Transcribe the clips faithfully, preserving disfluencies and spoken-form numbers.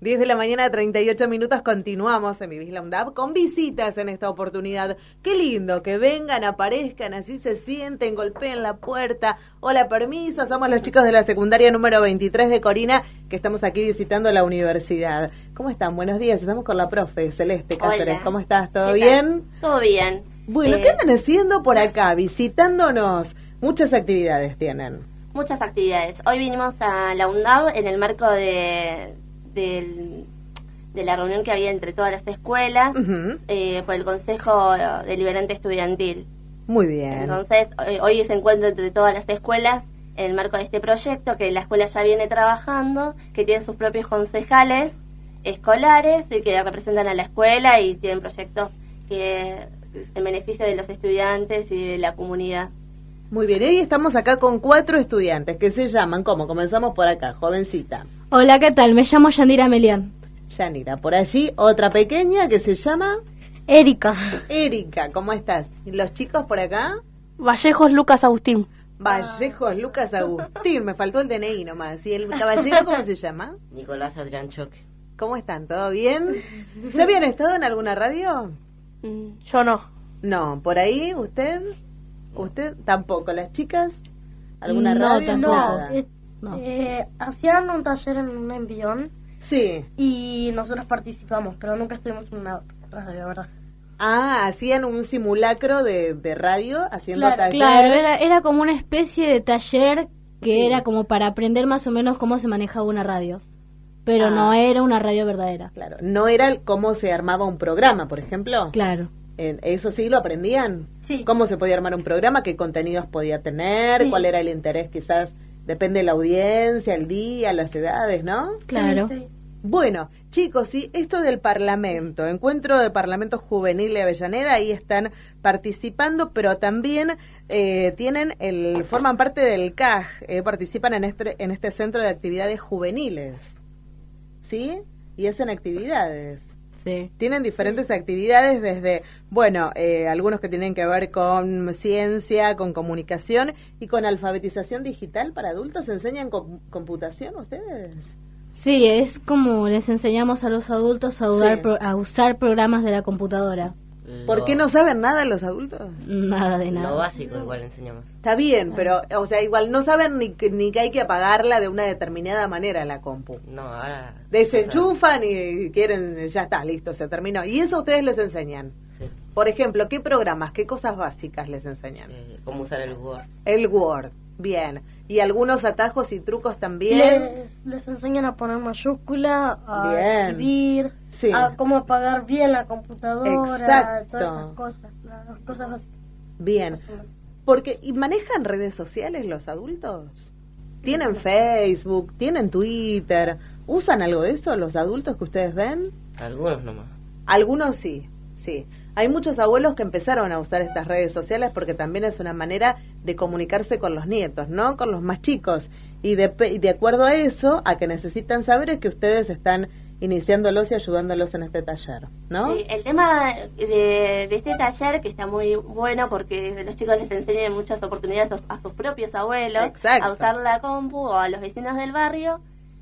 diez de la mañana, treinta y ocho minutos, continuamos en Vivís la UNDAB con visitas en esta oportunidad. Qué lindo que vengan, aparezcan, así se sienten, golpeen la puerta. Hola, permiso, somos los chicos de la secundaria número veintitrés de Corina, que estamos aquí visitando la universidad. ¿Cómo están? Buenos días, estamos con la profe Celeste Cáceres. Hola. ¿Cómo estás? ¿Todo bien? Todo bien. Bueno, Eh, ¿qué andan haciendo por acá? Visitándonos. Muchas actividades tienen. Muchas actividades. Hoy vinimos a la UNDAB en el marco de, del- de la reunión que había entre todas las escuelas Ujú. eh, por el Consejo Deliberante Estudiantil. Muy bien. Entonces, hoy, hoy es encuentro entre todas las escuelas en el marco de este proyecto que la escuela ya viene trabajando, que tiene sus propios concejales escolares y que representan a la escuela y tienen proyectos que en beneficio de los estudiantes y de la comunidad. Muy bien, hoy estamos acá con cuatro estudiantes que se llaman, ¿cómo? Comenzamos por acá, jovencita. Hola, ¿qué tal? Me llamo Yandira Melián. Yanira, por allí otra pequeña que se llama Erika. Erika, ¿cómo estás? ¿Y los chicos por acá? Vallejos Lucas Agustín. Vallejos Lucas Agustín, me faltó el D N I nomás. ¿Y el caballero cómo se llama? Nicolás Adrián Choque. ¿Cómo están? ¿Todo bien? ¿Ya habían estado en alguna radio? Yo no. No, ¿por ahí usted? ¿Usted tampoco? ¿Las chicas? ¿Alguna No, radio? tampoco. Nada. Eh, No. eh, hacían un taller en un envión Sí. y nosotros participamos, pero nunca estuvimos en una radio, ¿verdad? Ah, hacían un simulacro de, de radio haciendo Claro, taller. Claro, era, era como una especie de taller que Sí. era como para aprender más o menos cómo se manejaba una radio. Pero Ah. no era una radio verdadera. Claro, no era el cómo se armaba un programa, por ejemplo. Claro. Eh, ¿Eso sí lo aprendían? Sí. ¿Cómo se podía armar un programa? ¿Qué contenidos podía tener? Sí. ¿Cuál era el interés? Quizás depende de la audiencia, el día, las edades, ¿no? Claro. Sí, sí. Bueno, chicos, y esto del Parlamento, Encuentro de Parlamento Juvenil de Avellaneda, ahí están participando, pero también eh, tienen el forman parte del C A J, eh, participan en este, en este centro de actividades juveniles, ¿sí? Y hacen actividades. Sí. Tienen diferentes actividades desde, bueno, eh, algunos que tienen que ver con ciencia, con comunicación y con alfabetización digital para adultos. ¿Enseñan com- computación ustedes? Sí, es como les enseñamos a los adultos a usar, Sí. pro- a usar programas de la computadora. ¿Por Lo- qué no saben nada los adultos? Nada de Lo nada. básico igual enseñamos. Está bien, pero, o sea, igual no saben ni que, ni que hay que apagarla de una determinada manera la compu. No, ahora... Desenchufan y quieren, ya está, listo, se terminó. Y eso ustedes les enseñan. Sí. Por ejemplo, ¿qué programas, qué cosas básicas les enseñan? Eh, cómo usar el Word. El Word, bien. Y algunos atajos y trucos también. Les, les enseñan a poner mayúscula, a Bien. escribir, Sí. a cómo apagar bien la computadora, Exacto. todas esas cosas, las cosas básicas. Bien. Porque, ¿y manejan redes sociales los adultos? ¿Tienen Facebook? ¿Tienen Twitter? ¿Usan algo de esto los adultos que ustedes ven? Algunos nomás. Algunos sí, sí. Hay muchos abuelos que empezaron a usar estas redes sociales porque también es una manera de comunicarse con los nietos, ¿no? Con los más chicos. Y de, pe- y de acuerdo a eso, a que necesitan saber es que ustedes están iniciándolos y ayudándolos en este taller, ¿no? Sí, el tema de, de este taller que está muy bueno porque los chicos les enseñan muchas oportunidades a, a sus propios abuelos Exacto. a usar la compu o a los vecinos del barrio.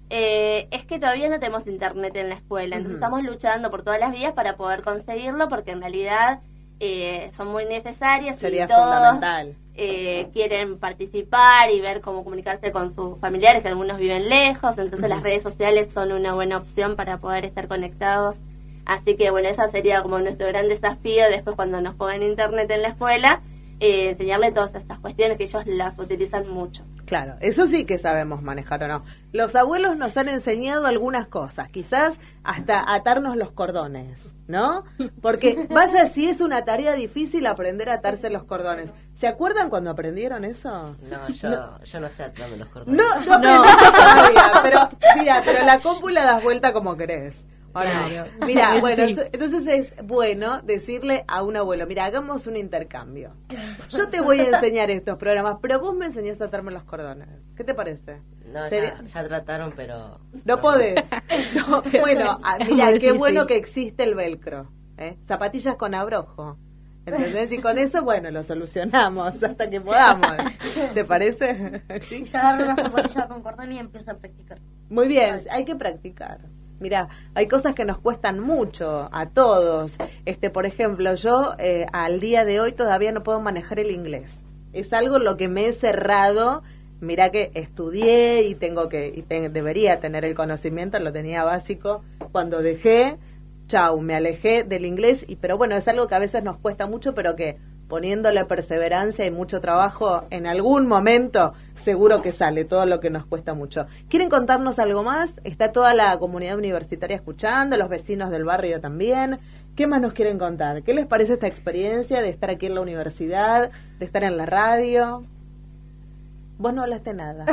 Eh, es que todavía no tenemos internet en la escuela, entonces Ujú. estamos luchando por todas las vías para poder conseguirlo porque en realidad eh, son muy necesarias Sería y todos fundamental. eh, quieren participar y ver cómo comunicarse con sus familiares, que algunos viven lejos, entonces las redes sociales son una buena opción para poder estar conectados. Así que bueno, esa sería como nuestro gran desafío después cuando nos pongan internet en la escuela, eh, enseñarle todas estas cuestiones que ellos las utilizan mucho. Claro, eso sí que sabemos manejar o no. Los abuelos nos han enseñado algunas cosas, quizás hasta atarnos los cordones, ¿no? Porque vaya si es una tarea difícil aprender a atarse los cordones. ¿Se acuerdan cuando aprendieron eso? No, yo, yo no sé atarme los cordones. No, no, aprendiste todavía, pero mira, pero la compu la das vuelta como querés. Ahora, Claro. mira, Sí. bueno, eso- entonces es bueno decirle a un abuelo, mira, hagamos un intercambio. Yo te voy a enseñar estos programas, pero vos me enseñás a atarme los cordones. ¿Qué te parece? No, ¿Sería? ya, ya trataron, pero... No podés. No, bueno, ah, mira, Muy qué difícil. bueno que existe el velcro. ¿eh? Zapatillas con abrojo. ¿Entendés? Y con eso, bueno, lo solucionamos hasta que podamos. ¿Te parece? Y se agarra una zapatilla con cordón y empieza a practicar. Muy bien, hay que practicar. Mirá, hay cosas que nos cuestan mucho a todos. Este, por ejemplo, yo eh, al día de hoy todavía no puedo manejar el inglés. Es algo en lo que me he cerrado. Mirá que estudié y tengo que y te, debería tener el conocimiento, lo tenía básico. Cuando dejé, chau, me alejé del inglés. Y pero bueno, es algo que a veces nos cuesta mucho, pero que poniéndole perseverancia y mucho trabajo, en algún momento seguro que sale todo lo que nos cuesta mucho. ¿Quieren contarnos algo más? Está toda la comunidad universitaria escuchando, los vecinos del barrio también. ¿Qué más nos quieren contar? ¿Qué les parece esta experiencia de estar aquí en la universidad, de estar en la radio? Vos no hablaste nada.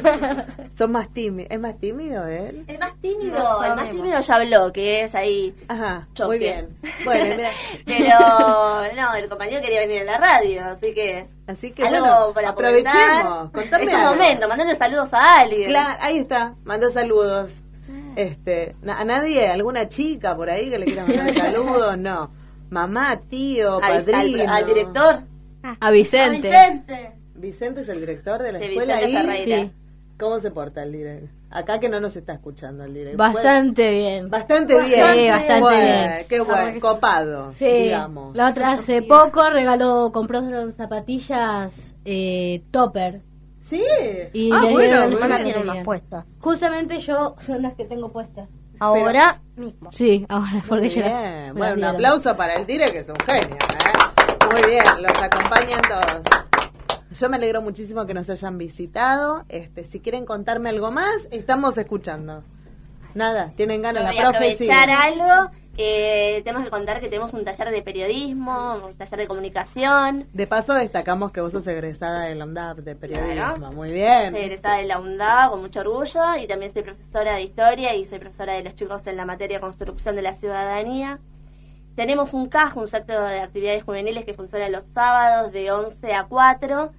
Son más tímidos. ¿Es más tímido él? El más tímido, No el más sabemos. tímido ya habló, que es ahí. Ajá, Choque. muy bien. Bueno, mira. Pero no, el compañero quería venir a la radio, así que Así que algo bueno, para aprovechemos. comentar. Contame Este algo. momento, mandarle saludos a alguien. Claro, ahí está, mandó saludos. Este, na- ¿a nadie? ¿Alguna chica por ahí que le quiera mandar saludos? No. Mamá, tío, Al, padrino. al- al director. A Vicente. Vicente. Vicente es el director de la Sí, escuela Vicente ahí. Ferreira. Sí. ¿Cómo se porta el director? Acá que no nos está escuchando el director. Bastante bien. Bastante bien. Sí, bastante Bueno, bien. Qué La verdad bueno, que sí. copado, Sí, digamos. la otra hace poco regaló, compró unas zapatillas eh, topper. Sí. Y ah, le bueno, dieron muy Hermana bien. tiene bien. unas puestas. Justamente yo son las que tengo puestas. Ahora mismo. Sí, ahora, porque Muy yo las- bien. me las Bueno, un dieron. aplauso para el dire, que es un genio, ¿eh? Muy bien, los acompañan todos. Yo me alegro muchísimo que nos hayan visitado. Este, si quieren contarme algo más, estamos escuchando. Nada, tienen ganas Voy la a profe. sí. aprovechar algo. Eh, tenemos que contar que tenemos un taller de periodismo, un taller de comunicación. De paso destacamos que vos sos egresada de la UNDAP de periodismo. Claro. Muy bien. Soy egresada de la UNDAD con mucho orgullo y también soy profesora de historia y soy profesora de los chicos en la materia construcción de la ciudadanía. Tenemos un C A J, un centro de actividades juveniles que funciona los sábados de once a cuatro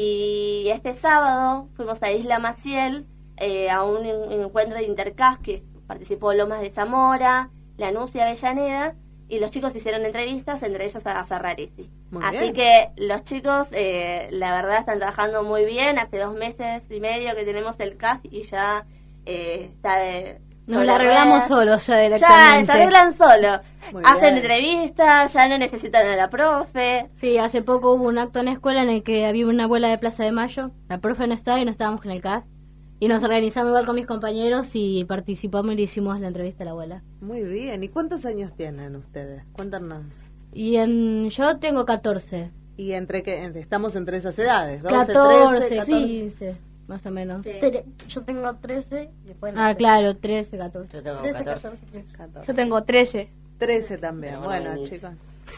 y este sábado fuimos a Isla Maciel eh, a un en- encuentro de Intercas que participó Lomas de Zamora, Lanús y Avellaneda y los chicos hicieron entrevistas, entre ellos a Ferraresi. Muy Así bien. que los chicos, eh, la verdad, están trabajando muy bien. Hace dos meses y medio que tenemos el C A F y ya eh, está de... Nos sobre la arreglamos ruedas. solos ya Ya, directamente. se arreglan solo. Muy Hacen bien. entrevistas, ya no necesitan a la profe. Sí, hace poco hubo un acto en la escuela en el que había una abuela de Plaza de Mayo. La profe no estaba y no estábamos con el C A D. Y nos organizamos igual con mis compañeros y participamos y le hicimos la entrevista a la abuela. Muy bien. ¿Y cuántos años tienen ustedes? Cuéntanos. Y en yo tengo catorce. Y entre que entre- estamos entre esas edades, doce, catorce, trece, catorce. quince, más o menos. Sí. Tere- Yo tengo trece. y después no Ah, sé. claro, trece, catorce. Yo tengo trece, catorce. catorce, quince. catorce. Yo tengo trece. trece también. Pero bueno, Bueno, venís. chicos.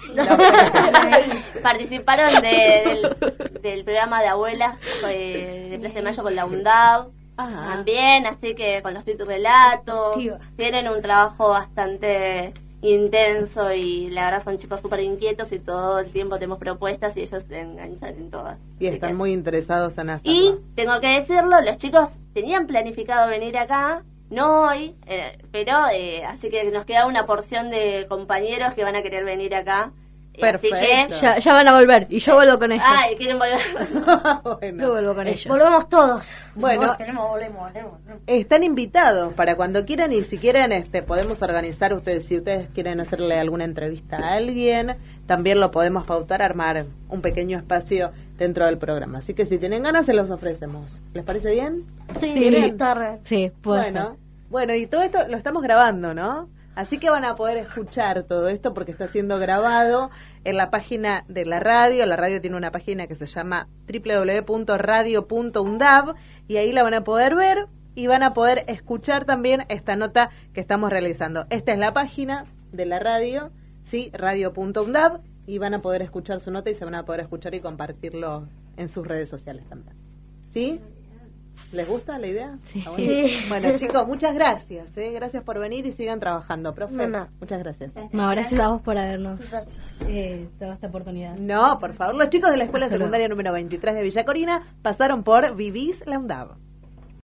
Participaron de- del, del programa de abuelas eh, de Plaza de Mayo con la UNDAV. Ajá. También, así que con los relatos Tío. tienen un trabajo bastante intenso y la verdad son chicos súper inquietos y todo el tiempo tenemos propuestas y ellos se enganchan en todas. Y Así están que- muy interesados en hacerlo. Y tengo que decirlo, los chicos tenían planificado venir acá, no hoy, eh, pero eh, así que nos queda una porción de compañeros que van a querer venir acá. Eh, Así que, Perfecto. Ya, ya van a volver y yo vuelvo con ellos. ay, quieren volver. Bueno. Yo vuelvo con Eh, ellos. Volvemos todos. Bueno. Nosotros queremos, volvemos, volvemos, volvemos. Están invitados para cuando quieran y si quieren este podemos organizar ustedes, si ustedes quieren hacerle alguna entrevista a alguien, también lo podemos pautar, armar un pequeño espacio dentro del programa. Así que si tienen ganas se los ofrecemos. ¿Les parece bien? Sí, ¿Quieren? está re- Sí, puede Bueno, ser. bueno, y todo esto lo estamos grabando, ¿no? Así que van a poder escuchar todo esto porque está siendo grabado en la página de la radio. La radio tiene una página que se llama doble u doble u doble u punto radio punto undav y ahí la van a poder ver y van a poder escuchar también esta nota que estamos realizando. Esta es la página de la radio, ¿sí? radio punto undav y van a poder escuchar su nota y se van a poder escuchar y compartirlo en sus redes sociales también. ¿Sí? ¿Les gusta la idea? Sí. ¿Está bueno? Sí. Bueno, chicos, muchas gracias. ¿eh? Gracias por venir y sigan trabajando. Profe, No, no. muchas gracias. No, gracias a vos por habernos Gracias. eh, dado esta oportunidad. No, por favor, los chicos de la Escuela Hasta luego. Secundaria número veintitrés de Villa Corina pasaron por Vivís la UNDAV.